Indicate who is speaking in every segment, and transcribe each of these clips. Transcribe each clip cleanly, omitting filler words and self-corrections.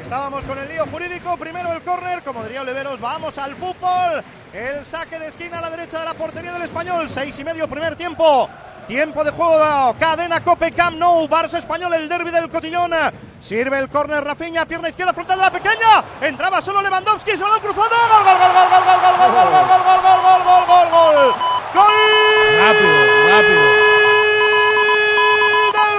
Speaker 1: Estábamos con el lío jurídico, primero el córner, como diría Oliveros, vamos al fútbol. El saque de esquina a la derecha de la portería del Español, 6:30 primer tiempo. Tiempo de juego, cadena Cope Camp Nou, Barça Español, el derbi del Cotillón. Sirve el córner Rafinha, pierna izquierda, frontal de la pequeña. Entraba solo Lewandowski, se balón cruzado. Gol, gol, gol, gol, gol, gol, gol, gol, gol, gol, gol, gol, gol, gol, gol, gol. Gol.
Speaker 2: Rápido.
Speaker 1: Del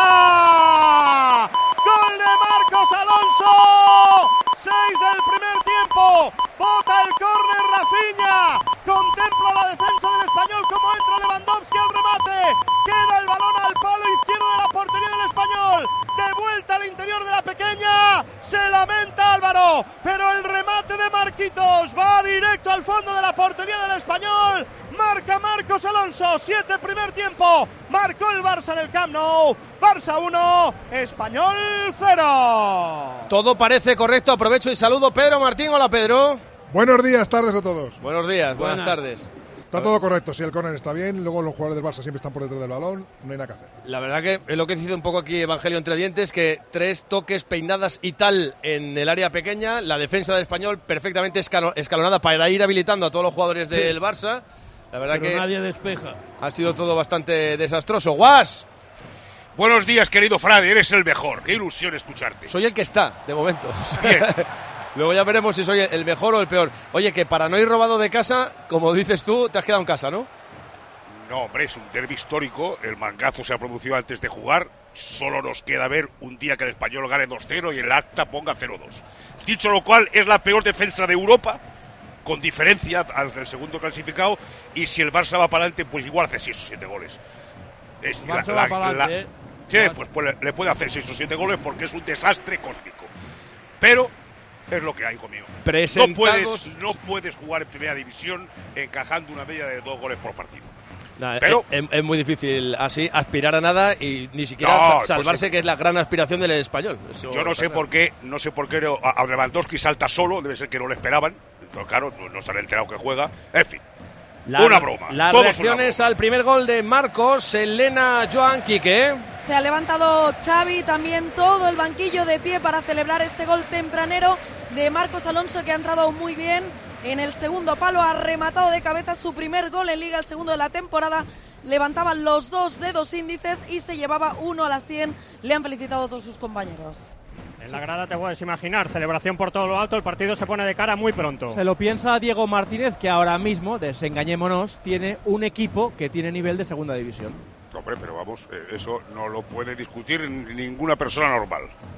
Speaker 1: Barça. Gol de Marcos Alonso. 6 del primer tiempo. Bota el córner Rafinha. Contempla la defensa del Español como entra Lewandowski al remate. Queda el balón al palo izquierdo de la portería del Español. De vuelta al interior de la pequeña. Se lamenta Álvaro, pero el remate de Marquitos va directo al fondo de la portería del Español. Marca Marcos Alonso. 7 primer tiempo. Marcó el Barça en el Camp Nou. Barça 1, Español 0.
Speaker 2: Todo parece correcto. Aprovecho y saludo Pedro Martín. Hola, Pedro.
Speaker 3: Buenos días, tardes a todos.
Speaker 2: Buenos días, buenas tardes.
Speaker 3: Está todo correcto, si el córner está bien, luego los jugadores del Barça siempre están por detrás del balón, no hay nada que hacer.
Speaker 2: La verdad que es lo que dice un poco aquí Evangelio entre dientes, que 3 toques, peinadas y tal en el área pequeña, la defensa del Español perfectamente escalonada para ir habilitando a todos los jugadores del Barça. La verdad
Speaker 4: pero
Speaker 2: que
Speaker 4: nadie despeja.
Speaker 2: Ha sido todo bastante desastroso. ¡Guas!
Speaker 5: Buenos días, querido Frade, eres el mejor. Qué ilusión escucharte.
Speaker 2: Soy el que está, de momento.
Speaker 5: Bien.
Speaker 2: Luego ya veremos si soy el mejor o el peor. Oye, que para no ir robado de casa, como dices tú, te has quedado en casa, ¿no?
Speaker 5: No, hombre, es un derbi histórico. El mangazo se ha producido antes de jugar. Solo nos queda ver un día que el Español gane 2-0 y el acta ponga 0-2. Dicho lo cual, es la peor defensa de Europa, con diferencia al segundo clasificado. Y si el Barça va para adelante, pues igual hace 6 o 7 goles.
Speaker 4: El Barça va para adelante,
Speaker 5: Sí, pues le puede hacer 6 o 7 goles porque es un desastre cósmico. Pero es lo que hay, hijo mío. No puedes jugar en primera división encajando una media de 2 goles por partido.
Speaker 2: Nah,
Speaker 5: pero
Speaker 2: es muy difícil así aspirar a nada y ni siquiera salvarse, que es la gran aspiración del Español. Eso
Speaker 5: yo no sé por qué a Lewandowski salta solo, debe ser que no le esperaban. Pero claro, no se han enterado que juega. En fin, una broma.
Speaker 2: Las reacciones al primer gol de Marcos, Elena, Joan, Quique.
Speaker 6: Se ha levantado Xavi, también todo el banquillo de pie para celebrar este gol tempranero de Marcos Alonso, que ha entrado muy bien en el segundo palo, ha rematado de cabeza su primer gol en Liga, el segundo de la temporada. Levantaba los 2 dedos índices y se llevaba 1 a la 100. Le han felicitado a todos sus compañeros.
Speaker 7: En la grada te puedes imaginar, celebración por todo lo alto, el partido se pone de cara muy pronto.
Speaker 8: Se lo piensa Diego Martínez, que ahora mismo, desengañémonos, tiene un equipo que tiene nivel de segunda división.
Speaker 5: Hombre, pero vamos, eso no lo puede discutir ninguna persona normal.